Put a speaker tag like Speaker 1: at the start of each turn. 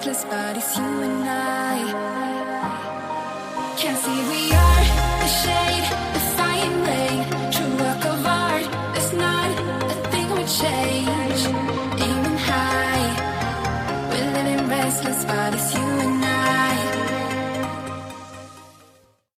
Speaker 1: restless bodies, you and I. Can't see we are the shade